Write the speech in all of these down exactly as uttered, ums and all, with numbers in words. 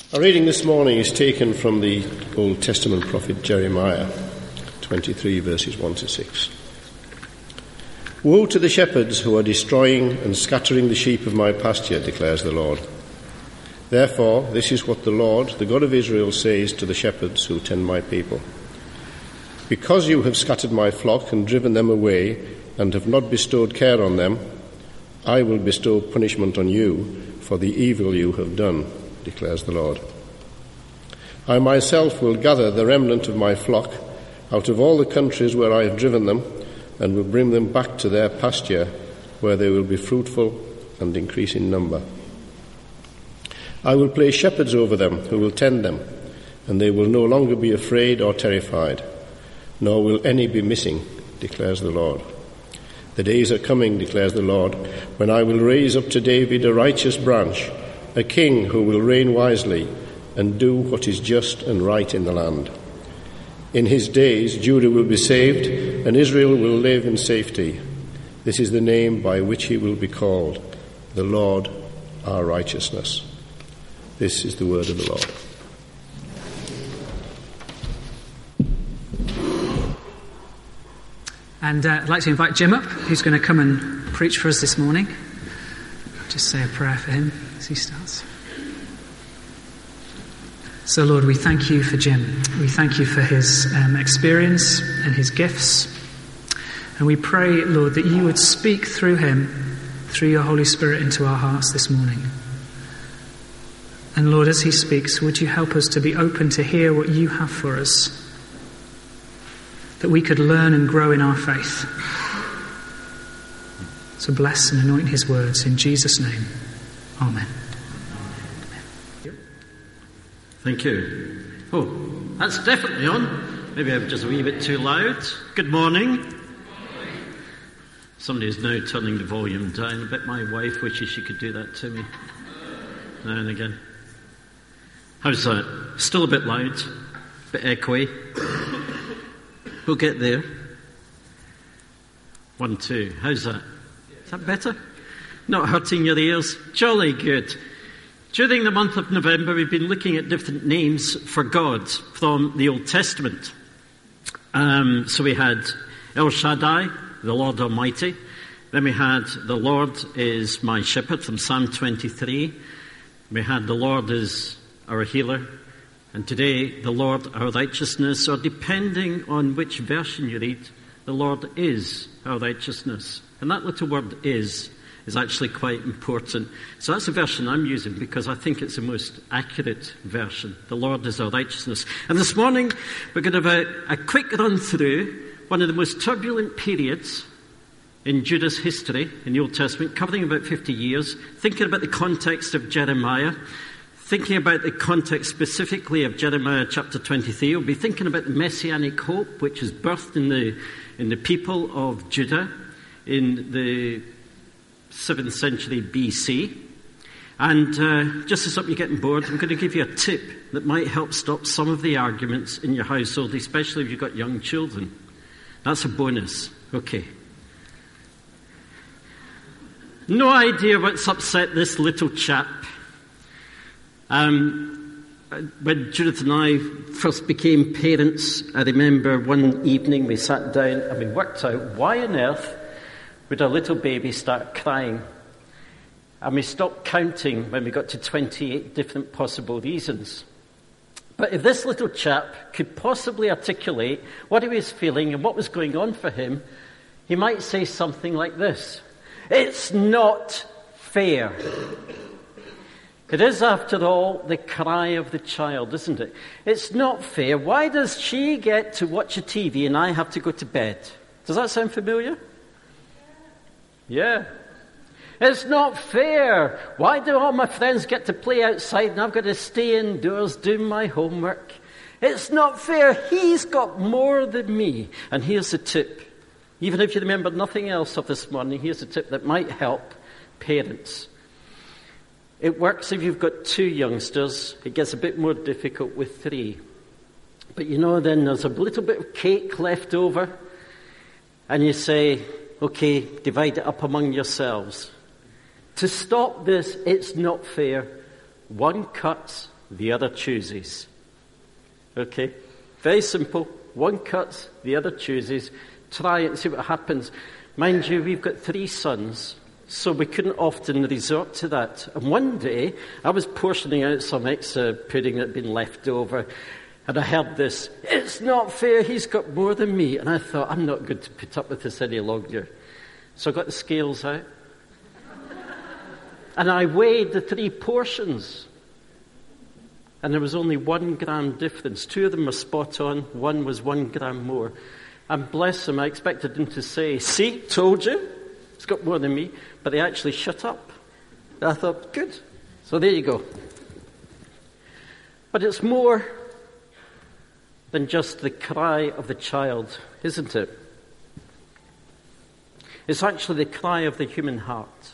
Our reading this morning is taken from the Old Testament prophet Jeremiah, twenty-three, verses one to six. Woe to the shepherds who are destroying and scattering the sheep of my pasture, declares the Lord. Therefore, this is what the Lord, the God of Israel, says to the shepherds who tend my people. Because you have scattered my flock and driven them away and have not bestowed care on them, I will bestow punishment on you for the evil you have done, declares the Lord. I myself will gather the remnant of my flock out of all the countries where I have driven them, and will bring them back to their pasture, where they will be fruitful and increase in number. I will place shepherds over them who will tend them, and they will no longer be afraid or terrified, nor will any be missing, declares the Lord. The days are coming, declares the Lord, when I will raise up to David a righteous branch, a king who will reign wisely and do what is just and right in the land. In his days Judah will be saved and Israel will live in safety. This is the name by which he will be called, the Lord our righteousness. This is the word of the Lord. And uh, I'd like to invite Jim up, who's going to come and preach for us this morning. Just say a prayer for him as he starts. So, Lord, we thank you for Jim. We thank you for his um, experience and his gifts. And we pray, Lord, that you would speak through him, through your Holy Spirit, into our hearts this morning. And, Lord, as he speaks, would you help us to be open to hear what you have for us, that we could learn and grow in our faith. So bless and anoint his words in Jesus' name. Amen. Thank you. Oh, that's definitely on. Maybe I'm just a wee bit too loud. Good morning. Somebody's now turning the volume down a bit. My wife wishes she could do that to me now and again. How's that? Still a bit loud, a bit echoey. We'll get there. One, two. How's that? Is that better? Not hurting your ears? Jolly good. During the month of November, we've been looking at different names for God from the Old Testament. Um, so we had El Shaddai, the Lord Almighty. Then we had the Lord is my shepherd from Psalm twenty-three. We had the Lord is our healer. And today, the Lord our righteousness, or depending on which version you read, the Lord is our righteousness. And that little word is, is actually quite important. So that's the version I'm using because I think it's the most accurate version. The Lord is our righteousness. And this morning, we're going to have a, a quick run through one of the most turbulent periods in Judah's history in the Old Testament, covering about fifty years, thinking about the context of Jeremiah, thinking about the context specifically of Jeremiah chapter twenty-three. We'll be thinking about the messianic hope which is birthed in the in the people of Judah in the seventh century B C. And uh, just to stop you getting bored, I'm going to give you a tip that might help stop some of the arguments in your household, especially if you've got young children. That's a bonus. Okay. No idea what's upset this little chap. Um, when Judith and I first became parents, I remember one evening we sat down and we worked out why on earth would our little baby start crying. And we stopped counting when we got to twenty-eight different possible reasons. But if this little chap could possibly articulate what he was feeling and what was going on for him, he might say something like this: "It's not fair." It is, after all, the cry of the child, isn't it? It's not fair. Why does she get to watch a T V and I have to go to bed? Does that sound familiar? Yeah. It's not fair. Why do all my friends get to play outside and I've got to stay indoors doing my homework? It's not fair. He's got more than me. And here's the tip. Even if you remember nothing else of this morning, here's a tip that might help parents. It works if you've got two youngsters. It gets a bit more difficult with three. But you know, then there's a little bit of cake left over. And you say, okay, divide it up among yourselves. To stop this, it's not fair. One cuts the other chooses. Okay? Very simple. One cuts, the other chooses. Try it and see what happens. Mind you, we've got three sons, so we couldn't often resort to that. And one day, I was portioning out some extra pudding that had been left over, and I heard this, "It's not fair, he's got more than me." And I thought, I'm not going to put up with this any longer. So I got the scales out, and I weighed the three portions. And there was only one gram difference. Two of them were spot on, one was one gram more. And bless them, I expected them to say, "See, told you, he's got more than me." But they actually shut up. And I thought, good. So there you go. But it's more than just the cry of the child, isn't it? It's actually the cry of the human heart.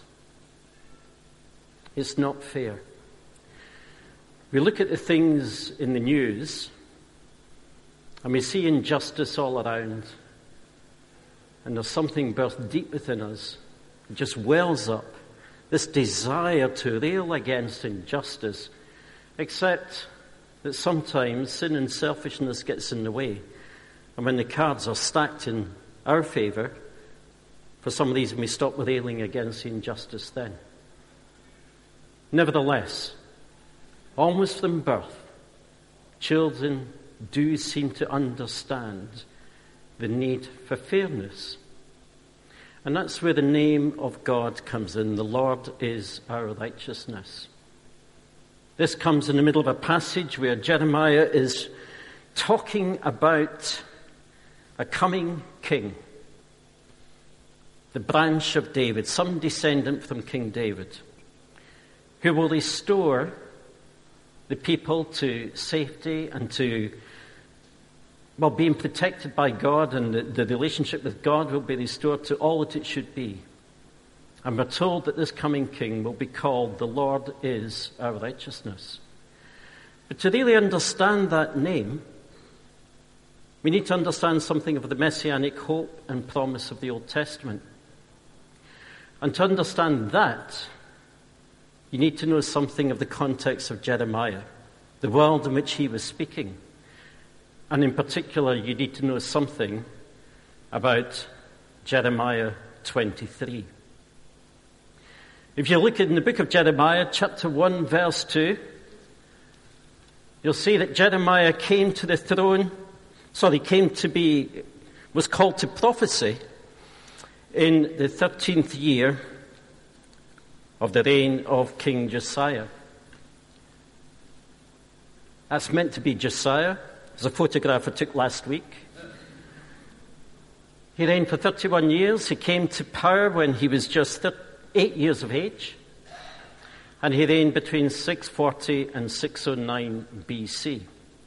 It's not fair. We look at the things in the news and we see injustice all around, and there's something birthed deep within us. It just wells up, this desire to rail against injustice, except that sometimes sin and selfishness gets in the way. And when the cards are stacked in our favour, for some reason we stop railing against the injustice then. Nevertheless, almost from birth, children do seem to understand the need for fairness. And that's where the name of God comes in. The Lord is our righteousness. This comes in the middle of a passage where Jeremiah is talking about a coming king, the branch of David, some descendant from King David, who will restore the people to safety and to, well, being protected by God, and the, the relationship with God will be restored to all that it should be. And we're told that this coming king will be called "The Lord is our righteousness." But to really understand that name, we need to understand something of the messianic hope and promise of the Old Testament. And to understand that, you need to know something of the context of Jeremiah, the world in which he was speaking. And in particular, you need to know something about Jeremiah twenty-three. If you look in the book of Jeremiah, chapter one, verse two, you'll see that Jeremiah came to the throne, sorry, came to be, was called to prophecy in the thirteenth year of the reign of King Josiah. That's meant to be Josiah. There's a photograph I took last week. He reigned for thirty-one years. He came to power when he was just eight years of age. And he reigned between six forty and six oh nine B C.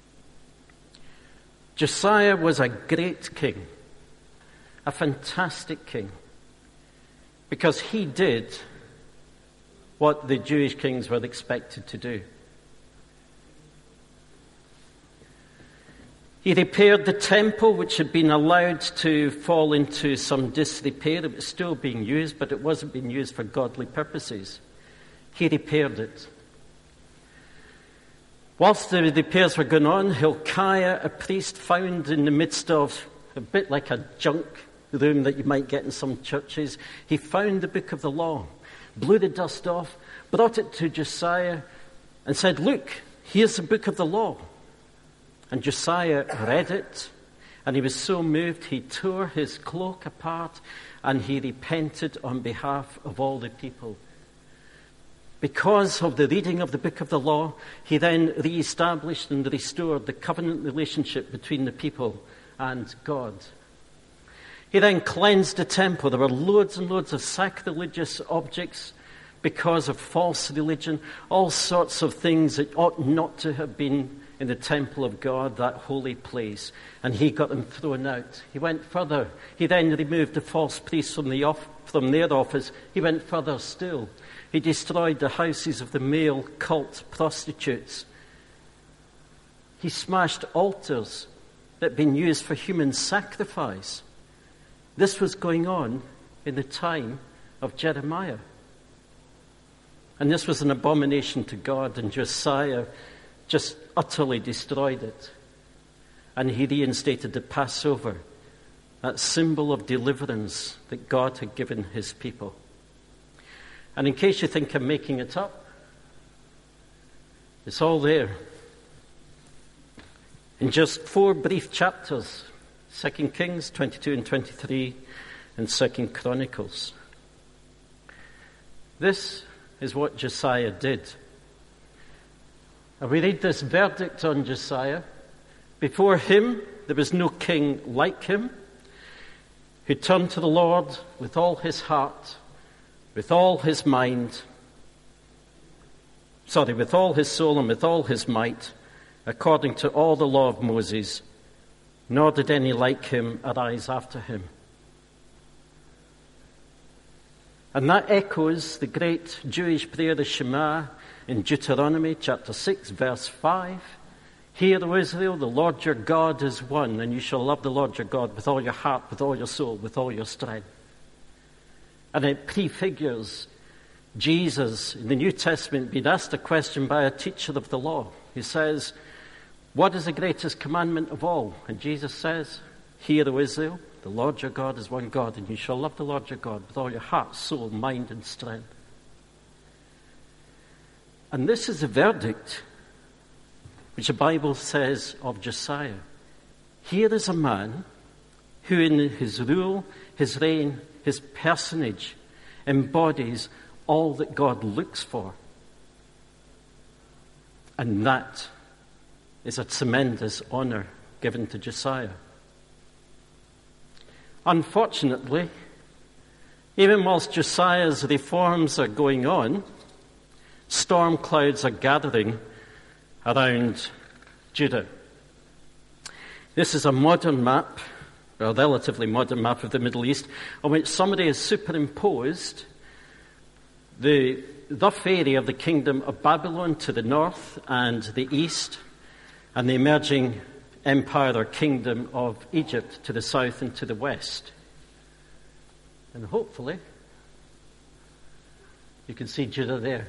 Josiah was a great king, a fantastic king, because he did what the Jewish kings were expected to do. He repaired the temple, which had been allowed to fall into some disrepair. It was still being used, but it wasn't being used for godly purposes. He repaired it. Whilst the repairs were going on, Hilkiah, a priest, found in the midst of a bit like a junk room that you might get in some churches, he found the book of the law, blew the dust off, brought it to Josiah, and said, "Look, here's the book of the law." And Josiah read it, and he was so moved he tore his cloak apart, and he repented on behalf of all the people. Because of the reading of the book of the law, he then re-established and restored the covenant relationship between the people and God. He then cleansed the temple. There were loads and loads of sacrilegious objects because of false religion, all sorts of things that ought not to have been in the temple of God, that holy place, and he got them thrown out. He went further. He then removed the false priests from, the off- from their office. He went further still. He destroyed the houses of the male cult prostitutes. He smashed altars that had been used for human sacrifice. This was going on in the time of Jeremiah. And this was an abomination to God, and Josiah just utterly destroyed it. And he reinstated the Passover, that symbol of deliverance that God had given his people. And in case you think I'm making it up, it's all there. In just four brief chapters, Second Kings twenty-two and twenty-three, and Second Chronicles. This is what Josiah did. And we read this verdict on Josiah. Before him, there was no king like him, who turned to the Lord with all his heart, with all his mind, sorry, with all his soul and with all his might, according to all the law of Moses, nor did any like him arise after him. And that echoes the great Jewish prayer, the Shema, in Deuteronomy chapter six, verse five. Hear, O Israel, the Lord your God is one, and you shall love the Lord your God with all your heart, with all your soul, with all your strength. And it prefigures Jesus in the New Testament being asked a question by a teacher of the law. He says, what is the greatest commandment of all? And Jesus says, hear, O Israel, the Lord your God is one God, and you shall love the Lord your God with all your heart, soul, mind, and strength. And this is the verdict which the Bible says of Josiah. Here is a man who in his rule, his reign, his personage embodies all that God looks for. And that is a tremendous honor given to Josiah. Unfortunately, even whilst Josiah's reforms are going on, storm clouds are gathering around Judah. This is a modern map, a relatively modern map of the Middle East, on which somebody has superimposed the rough area of the kingdom of Babylon to the north and the east, and the emerging empire or kingdom of Egypt to the south and to the west. And hopefully, you can see Judah there.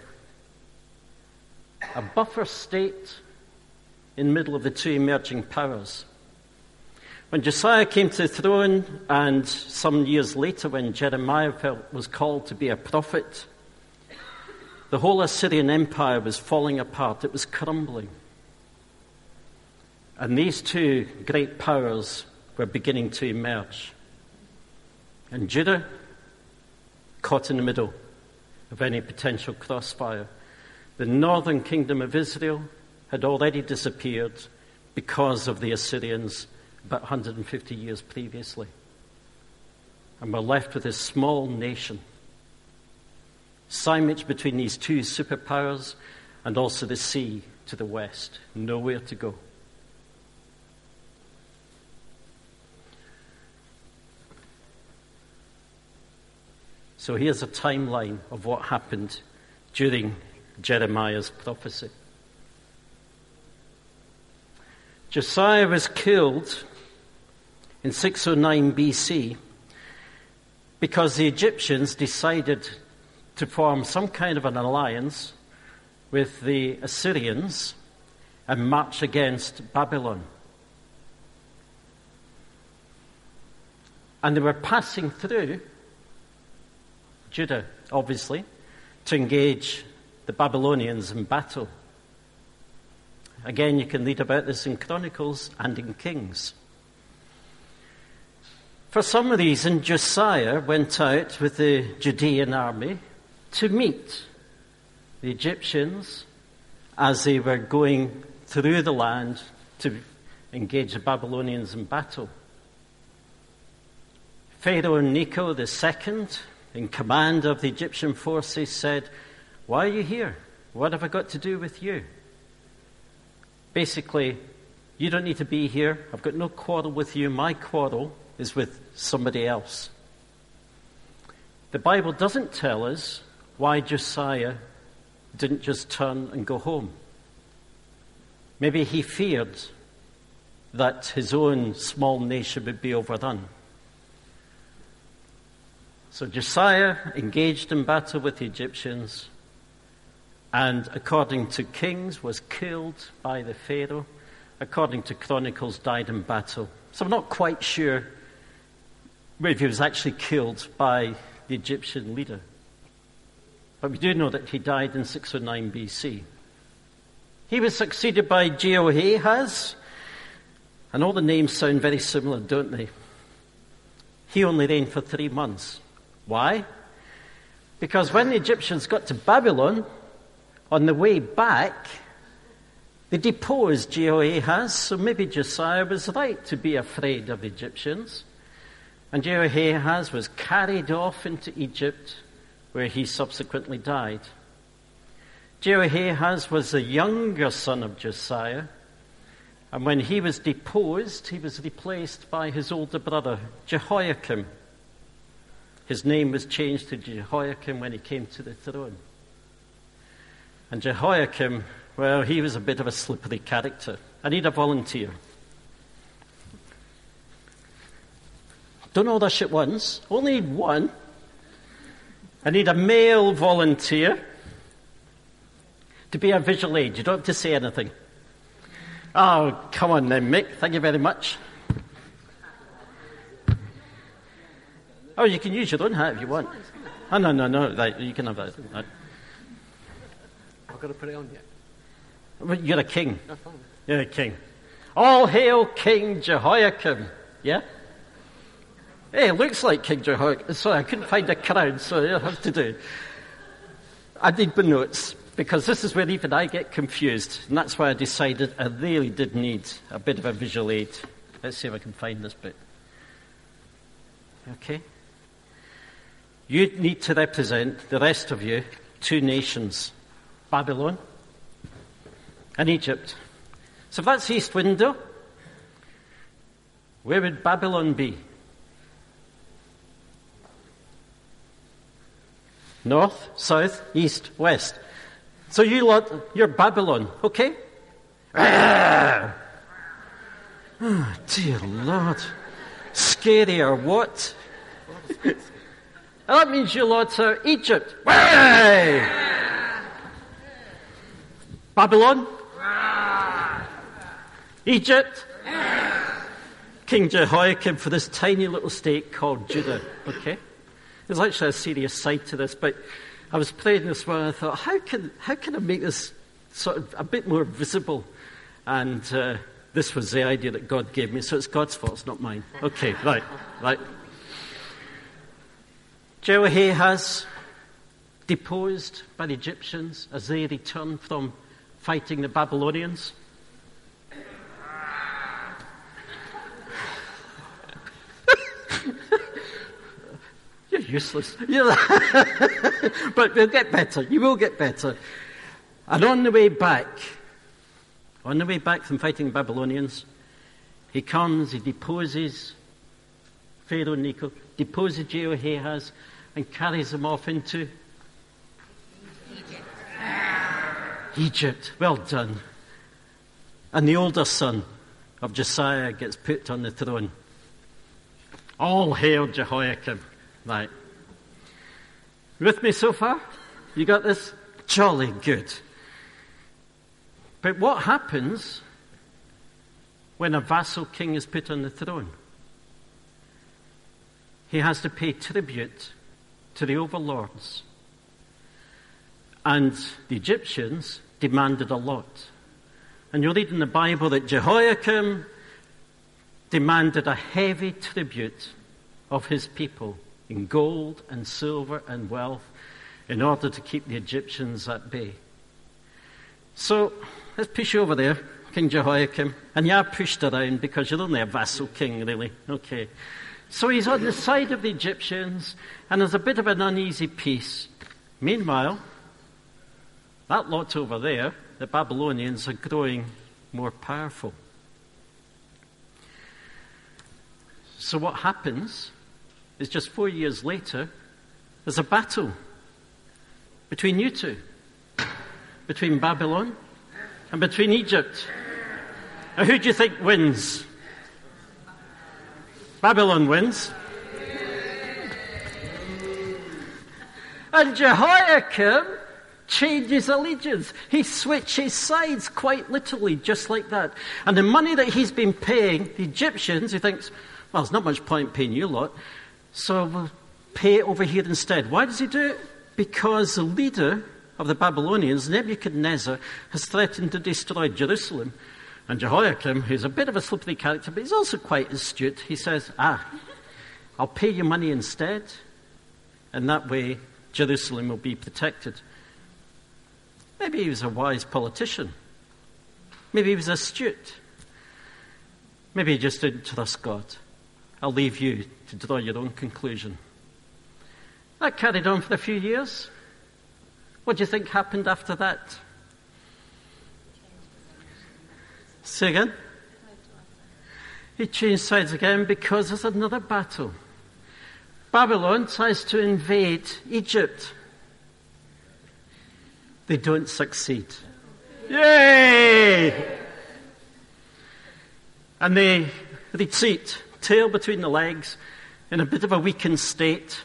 A buffer state in the middle of the two emerging powers. When Josiah came to the throne, and some years later when Jeremiah was called to be a prophet, the whole Assyrian Empire was falling apart. It was crumbling. And these two great powers were beginning to emerge. And Judah, caught in the middle of any potential crossfire. The northern kingdom of Israel had already disappeared because of the Assyrians about one hundred fifty years previously. And we're left with this small nation, sandwiched between these two superpowers and also the sea to the west. Nowhere to go. So here's a timeline of what happened during Jeremiah's prophecy. Josiah was killed in six oh nine B C because the Egyptians decided to form some kind of an alliance with the Assyrians and march against Babylon. And they were passing through Judah, obviously, to engage the Babylonians in battle. Again, you can read about this in Chronicles and in Kings. For some reason, Josiah went out with the Judean army to meet the Egyptians as they were going through the land to engage the Babylonians in battle. Pharaoh Necho the Second, in command of the Egyptian forces, said, "Why are you here? What have I got to do with you?" Basically, you don't need to be here. I've got no quarrel with you. My quarrel is with somebody else. The Bible doesn't tell us why Josiah didn't just turn and go home. Maybe he feared that his own small nation would be overrun. So Josiah engaged in battle with the Egyptians, and according to Kings was killed by the Pharaoh, according to Chronicles died in battle. So I'm not quite sure if he was actually killed by the Egyptian leader. But we do know that he died in six oh nine B C. He was succeeded by Jehoahaz, and all the names sound very similar, don't they? He only reigned for three months. Why? Because when the Egyptians got to Babylon, on the way back, they deposed Jehoahaz, so maybe Josiah was right to be afraid of the Egyptians. And Jehoahaz was carried off into Egypt, where he subsequently died. Jehoahaz was the younger son of Josiah, and when he was deposed, he was replaced by his older brother, Jehoiakim. His name was changed to Jehoiakim when he came to the throne. And Jehoiakim, well, he was a bit of a slippery character. I need a volunteer. Don't all rush at once. Only one. I need a male volunteer to be a visual aid. You don't have to say anything. Oh, come on then, Mick. Thank you very much. Oh, you can use your own hat if you want. Oh, no, no, no. Right, you can have that. Right. I've got to put it on yet. Well, you're a king. No, fine. You're a king. All hail King Jehoiakim. Yeah? Hey, it looks like King Jehoiakim. Sorry, I couldn't find a crown, so I have to do. I need my notes, because this is where even I get confused. And that's why I decided I really did need a bit of a visual aid. Let's see if I can find this bit. Okay? You need to represent, the rest of you, two nations. Babylon and Egypt. So if that's East Window, where would Babylon be? North, south, east, west. So you lot, you're Babylon, okay? Ah! Oh, dear Lord. Scary or what? That means you lot are Egypt. Way! Babylon? Egypt? King Jehoiakim for this tiny little state called Judah, okay? There's actually a serious side to this, but I was praying this one and I thought, how can how can I make this sort of a bit more visible? And uh, this was the idea that God gave me, so it's God's fault, it's not mine. Okay, right, right. Jehoahaz deposed by the Egyptians as they returned from fighting the Babylonians. You're useless. You're but we'll get better. You will get better. And on the way back, on the way back from fighting the Babylonians, he comes, he deposes Pharaoh Necho, deposes Jehoahaz, and carries him off into Egypt. Egypt. Well done. And the older son of Josiah gets put on the throne. All hail Jehoiakim. Right. With me so far? You got this? Jolly good. But what happens when a vassal king is put on the throne? He has to pay tribute to the overlords. And the Egyptians demanded a lot. And you'll read in the Bible that Jehoiakim demanded a heavy tribute of his people in gold and silver and wealth in order to keep the Egyptians at bay. So let's push you over there, King Jehoiakim. And you are pushed around because you're only a vassal king, really. Okay. So he's on the side of the Egyptians, and there's a bit of an uneasy peace. Meanwhile, that lot over there, the Babylonians, are growing more powerful. So what happens is just four years later, there's a battle between you two, between Babylon and between Egypt. Now, who do you think wins? Babylon wins. And Jehoiakim changes allegiance. He switches sides quite literally, just like that. And the money that he's been paying the Egyptians, he thinks, well, there's not much point paying you lot, so we'll pay it over here instead. Why does he do it? Because the leader of the Babylonians, Nebuchadnezzar, has threatened to destroy Jerusalem. And Jehoiakim, who's a bit of a slippery character, but he's also quite astute, he says, ah, I'll pay you money instead, and that way Jerusalem will be protected. Maybe he was a wise politician. Maybe he was astute. Maybe he just didn't trust God. I'll leave you to draw your own conclusion. That carried on for a few years. What do you think happened after that? Say again? He changed sides again because there's another battle. Babylon tries to invade Egypt. They don't succeed. Yay! And they retreat, tail between the legs, in a bit of a weakened state.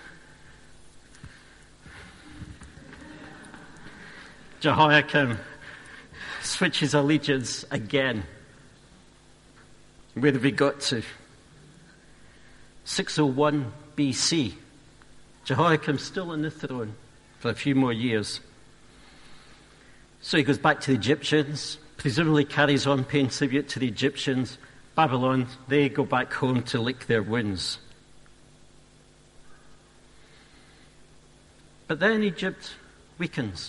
Jehoiakim switches allegiance again. Where have we got to? six oh one B C. Jehoiakim's still on the throne for a few more years. So he goes back to the Egyptians, presumably carries on paying tribute to the Egyptians. Babylon, they go back home to lick their wounds. But then Egypt weakens.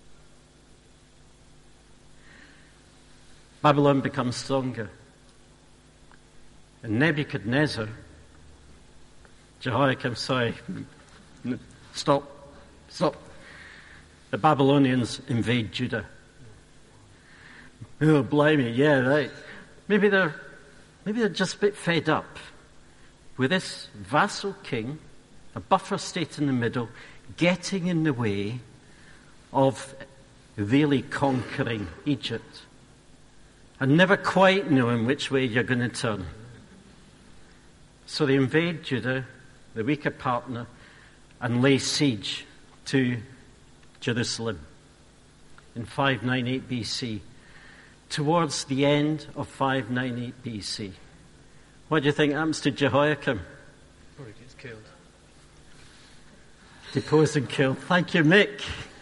Babylon becomes stronger. And Nebuchadnezzar, Jehoiakim, sorry, stop, stop. The Babylonians invade Judah. Oh, blimey, yeah, right. Maybe they're, maybe they're just a bit fed up with this vassal king, a buffer state in the middle, getting in the way of really conquering Egypt. And never quite knowing which way you're going to turn. So they invade Judah, the weaker partner, and lay siege to Jerusalem in five ninety-eight B C, towards the end of five ninety-eight B C. What do you think happens to Jehoiakim? Probably gets killed. Deposed and killed. Thank you, Mick.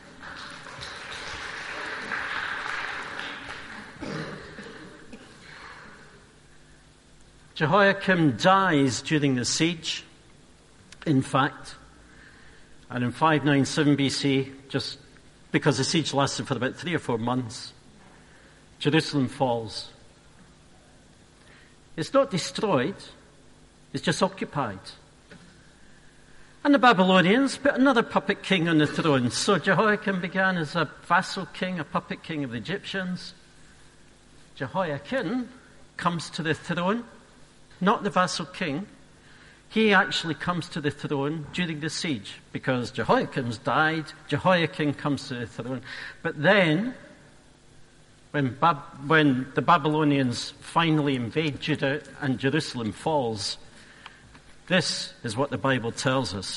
Jehoiakim dies during the siege, in fact, and in five ninety-seven B C, just because the siege lasted for about three or four months, Jerusalem falls. It's not destroyed, it's just occupied. And the Babylonians put another puppet king on the throne. So Jehoiakim began as a vassal king, a puppet king of the Egyptians. Jehoiakim comes to the throne. Not the vassal king. He actually comes to the throne during the siege because Jehoiakim's died. Jehoiakim comes to the throne. But then, when, Bab- when the Babylonians finally invade Judah and Jerusalem falls, this is what the Bible tells us.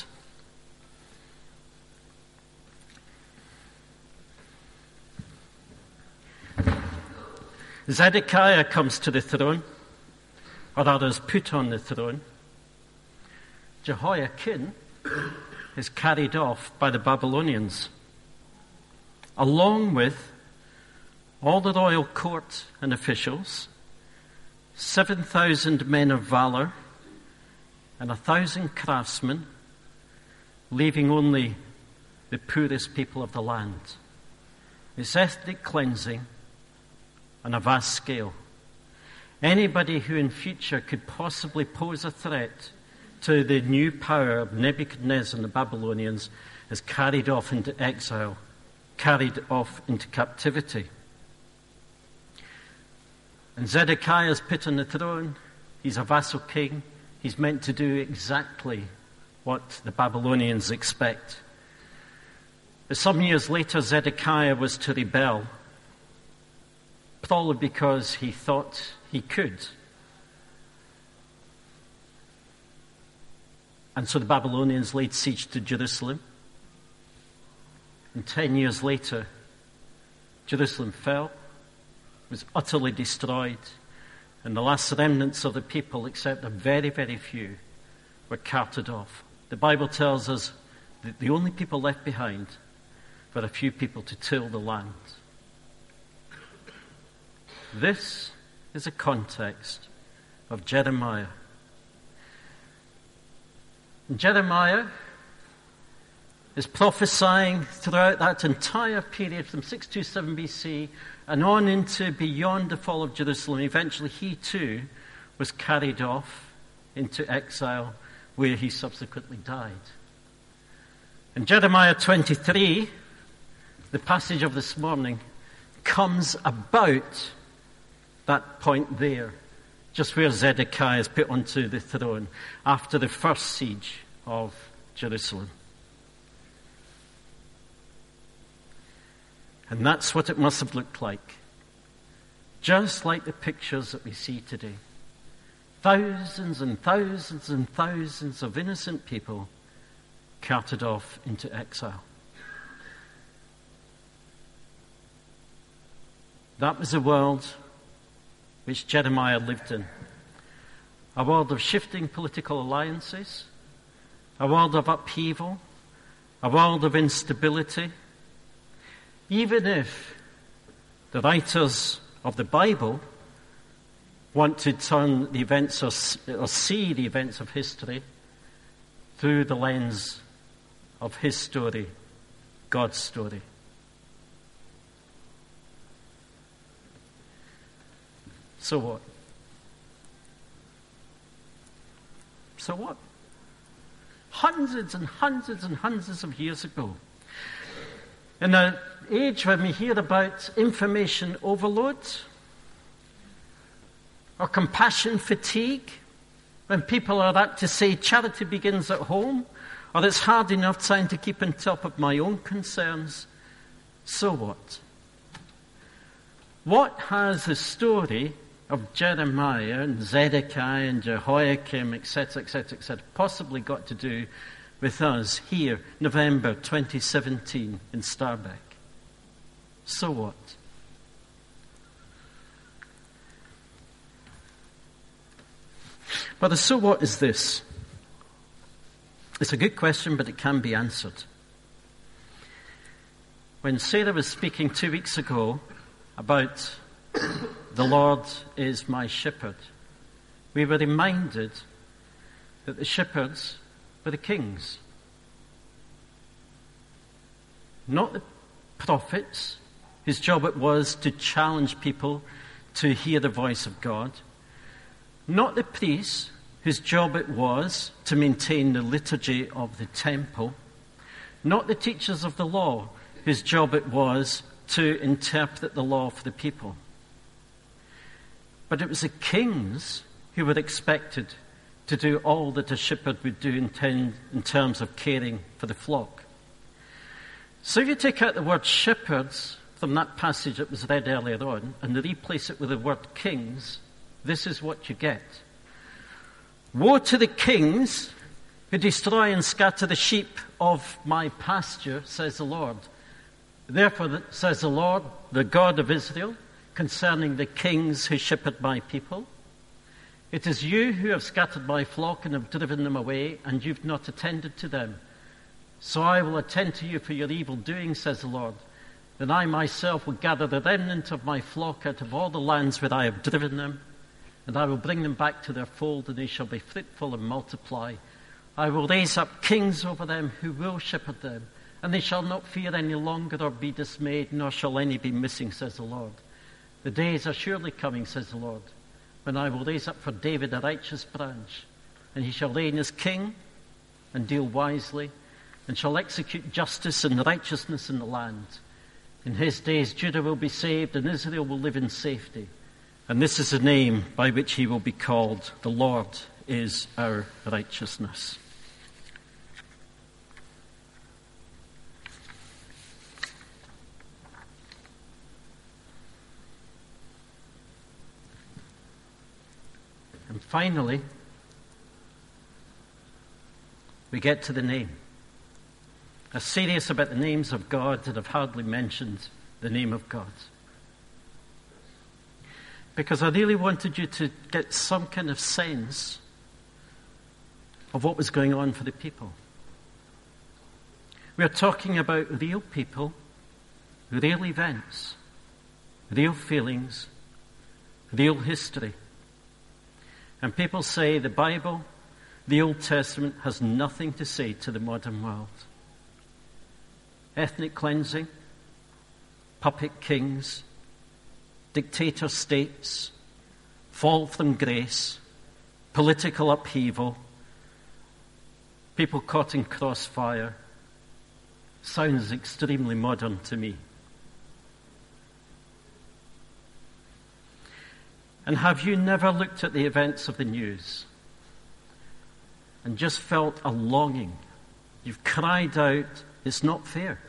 Zedekiah comes to the throne, or others put on the throne. Jehoiakim is carried off by the Babylonians, along with all the royal court and officials, seven thousand men of valor, and a thousand craftsmen, leaving only the poorest people of the land. It's ethnic cleansing on a vast scale. Anybody who in future could possibly pose a threat to the new power of Nebuchadnezzar and the Babylonians is carried off into exile, carried off into captivity. And Zedekiah is put on the throne. He's a vassal king. He's meant to do exactly what the Babylonians expect. But some years later, Zedekiah was to rebel, probably because he thought he could. And so the Babylonians laid siege to Jerusalem. And ten years later, Jerusalem fell, was utterly destroyed, and the last remnants of the people, except a very, very few, were carted off. The Bible tells us that the only people left behind were a few people to till the land. This is a context of Jeremiah. And Jeremiah is prophesying throughout that entire period from six twenty-seven B C and on into beyond the fall of Jerusalem. Eventually he too was carried off into exile, where he subsequently died. In Jeremiah twenty-three, the passage of this morning comes about that point there, just where Zedekiah is put onto the throne after the first siege of Jerusalem. And that's what it must have looked like. Just like the pictures that we see today. Thousands and thousands and thousands of innocent people carted off into exile. That was the world which Jeremiah lived in. A world of shifting political alliances, a world of upheaval, a world of instability. Even if the writers of the Bible want to turn the events or, or see the events of history through the lens of his story, God's story. So what? So what? Hundreds and hundreds and hundreds of years ago, in an age when we hear about information overload or compassion fatigue, when people are apt to say charity begins at home, or it's hard enough trying to keep on top of my own concerns, so what? What has the story of Jeremiah and Zedekiah and Jehoiakim, et cetera, et cetera, et cetera, possibly got to do with us here, November twenty seventeen, in Starbeck? So what? But the so what is this. It's a good question, but it can be answered. When Sarah was speaking two weeks ago about the Lord is my shepherd, we were reminded that the shepherds were the kings. Not the prophets, whose job it was to challenge people to hear the voice of God. Not the priests, whose job it was to maintain the liturgy of the temple. Not the teachers of the law, whose job it was to interpret the law for the people. But it was the kings who were expected to do all that a shepherd would do in, ten, in terms of caring for the flock. So if you take out the word shepherds from that passage that was read earlier on and replace it with the word kings, this is what you get. Woe to the kings who destroy and scatter the sheep of my pasture, says the Lord. Therefore, says the Lord, the God of Israel, concerning the kings who shepherd my people, it is you who have scattered my flock and have driven them away, and you've not attended to them. So I will attend to you for your evil doing, says the Lord. Then I myself will gather the remnant of my flock out of all the lands where I have driven them, and I will bring them back to their fold, and they shall be fruitful and multiply. I will raise up kings over them who will shepherd them, and they shall not fear any longer or be dismayed, nor shall any be missing, says the Lord. The days are surely coming, says the Lord, when I will raise up for David a righteous branch, and he shall reign as king and deal wisely, and shall execute justice and righteousness in the land. In his days Judah will be saved, and Israel will live in safety. And this is the name by which he will be called. The Lord is our righteousness. And finally, we get to the name. are serious about the names of God that have hardly mentioned the name of God. Because I really wanted you to get some kind of sense of what was going on for the people. We are talking about real people, real events, real feelings, real history. And people say the Bible, the Old Testament, has nothing to say to the modern world. Ethnic cleansing, puppet kings, dictator states, fall from grace, political upheaval, people caught in crossfire. Sounds extremely modern to me. And have you never looked at the events of the news and just felt a longing? You've cried out, it's not fair.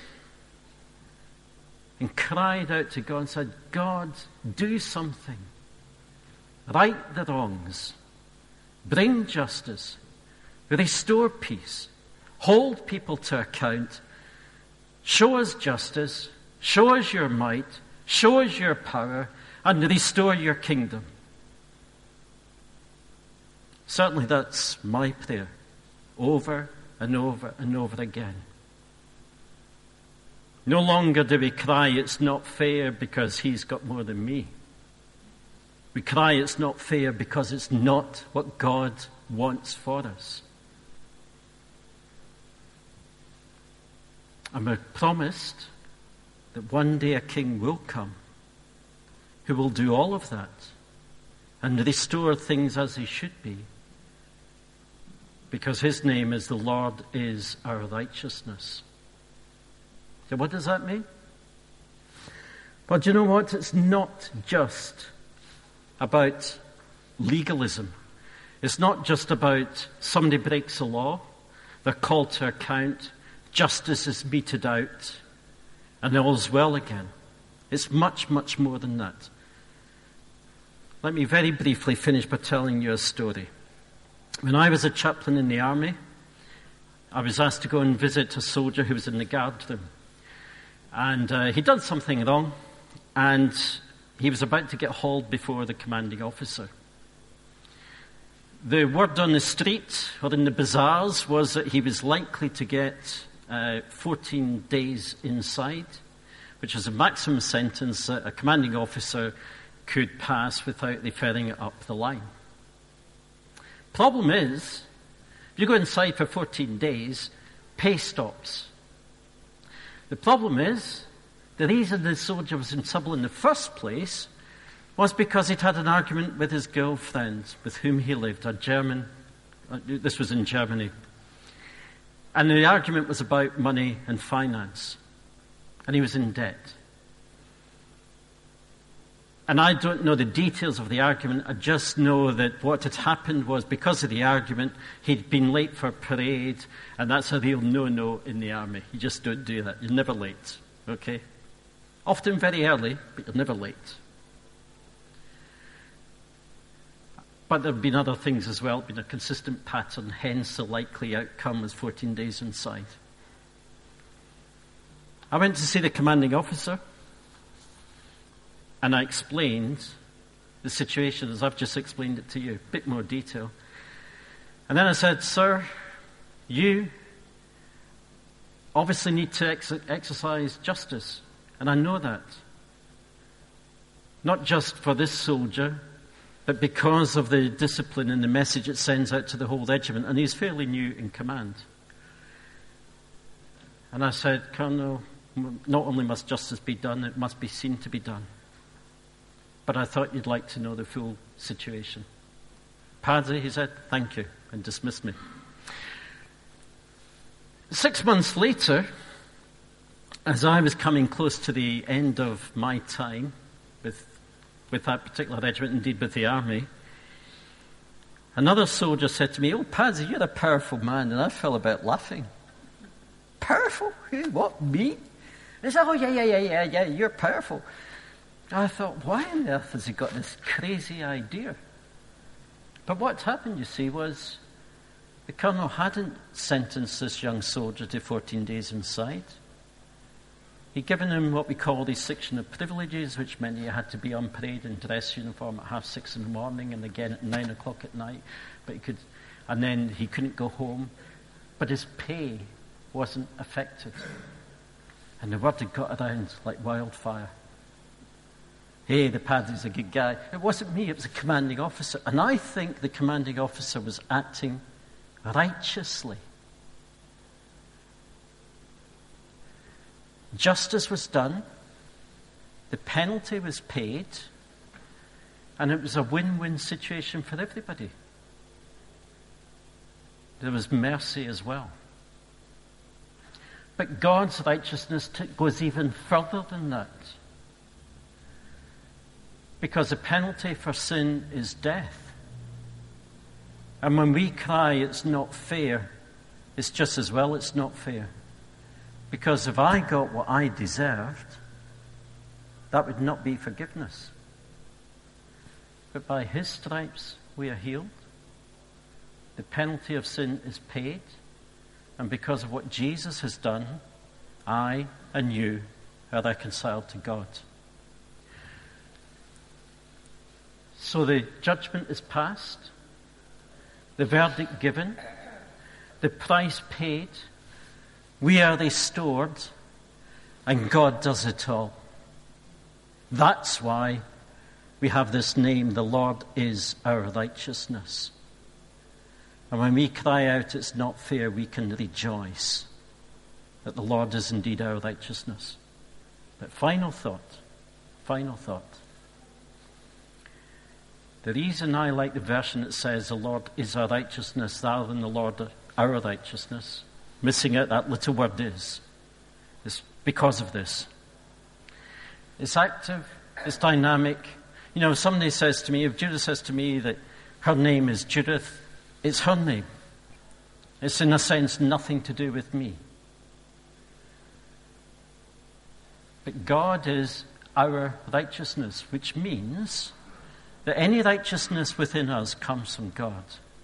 And cried out to God and said, God, do something. Right the wrongs. Bring justice. Restore peace. Hold people to account. Show us justice. Show us your might. Show us your power. And restore your kingdom. Certainly that's my prayer. Over and over and over again. No longer do we cry, it's not fair because he's got more than me. We cry, it's not fair because it's not what God wants for us. And we're promised that one day a king will come who will do all of that and restore things as they should be, because his name is the Lord is our righteousness. So what does that mean? Well, do you know what? It's not just about legalism. It's not just about somebody breaks a law, they're called to account, justice is meted out, and all's well again. It's much, much more than that. Let me very briefly finish by telling you a story. When I was a chaplain in the army, I was asked to go and visit a soldier who was in the guard room. And uh, he'd done something wrong, and he was about to get hauled before the commanding officer. The word on the street or in the bazaars was that he was likely to get uh, fourteen days inside, which is a maximum sentence that a commanding officer could pass without referring it up the line. Problem is, if you go inside for fourteen days, pay stops. The problem is, the reason the soldier was in trouble in the first place was because he'd had an argument with his girlfriend, with whom he lived, a German, this was in Germany. And the argument was about money and finance. And he was in debt. And I don't know the details of the argument, I just know that what had happened was, because of the argument, he'd been late for a parade, and that's a real no-no in the army. You just don't do that. You're never late, okay? Often very early, but you're never late. But there have been other things as well, been a consistent pattern, hence the likely outcome was fourteen days inside. I went to see the commanding officer, and I explained the situation as I've just explained it to you, a bit more detail. And then I said, sir, you obviously need to ex- exercise justice, and I know that. Not just for this soldier, but because of the discipline and the message it sends out to the whole regiment, and he's fairly new in command. And I said, Colonel, not only must justice be done, it must be seen to be done. But I thought you'd like to know the full situation. Padre, he said, thank you, and dismissed me. Six months later, as I was coming close to the end of my time with, with that particular regiment, indeed with the army, another soldier said to me, oh, Padre, you're a powerful man, and I fell about laughing. Powerful? What, me? He said, oh, yeah, yeah, yeah, yeah, yeah, you're powerful. I thought, why on earth has he got this crazy idea? But what happened, you see, was The colonel hadn't sentenced this young soldier to fourteen days inside. He'd given him what we call the section of privileges, which meant he had to be on parade in dress uniform at half six in the morning and again at nine o'clock at night. But he could, and then he couldn't go home. But his pay wasn't affected. And the word had got around like wildfire. Hey, the paddy's a good guy. It wasn't me, it was a commanding officer. And I think the commanding officer was acting righteously. Justice was done, the penalty was paid, and it was a win-win situation for everybody. There was mercy as well. But God's righteousness t- goes even further than that. Because the penalty for sin is death. And when we cry it's not fair, it's just as well it's not fair. Because if I got what I deserved, that would not be forgiveness. But by his stripes we are healed. The penalty of sin is paid. And because of what Jesus has done, I and you are reconciled to God. So the judgment is passed, the verdict given, the price paid, we are restored, and God does it all. That's why we have this name, the Lord is our righteousness. And when we cry out, it's not fair, we can rejoice that the Lord is indeed our righteousness. But final thought, final thought. The reason I like the version that says the Lord is our righteousness rather than the Lord our righteousness, missing out that little word is, is because of this. It's active, it's dynamic. You know, if somebody says to me, if Judith says to me that her name is Judith, it's her name. It's in a sense nothing to do with me. But God is our righteousness, which means that any righteousness within us comes from God.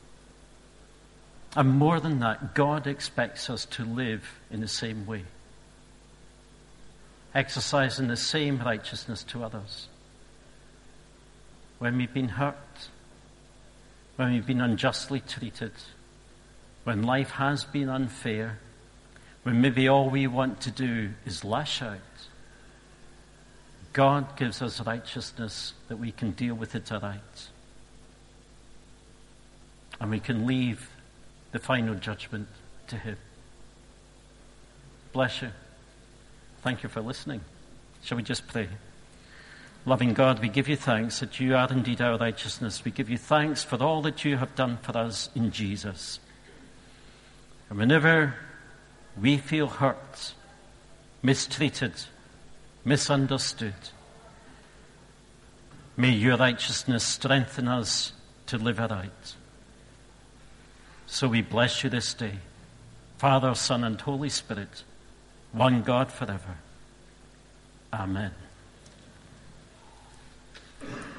And more than that, God expects us to live in the same way, exercising the same righteousness to others. When we've been hurt, when we've been unjustly treated, when life has been unfair, when maybe all we want to do is lash out, God gives us righteousness that we can deal with it aright. And we can leave the final judgment to him. Bless you. Thank you for listening. Shall we just pray? Loving God, we give you thanks that you are indeed our righteousness. We give you thanks for all that you have done for us in Jesus. And whenever we feel hurt, mistreated, misunderstood, may your righteousness strengthen us to live aright. So we bless you this day, Father, Son, and Holy Spirit, one God forever. Amen.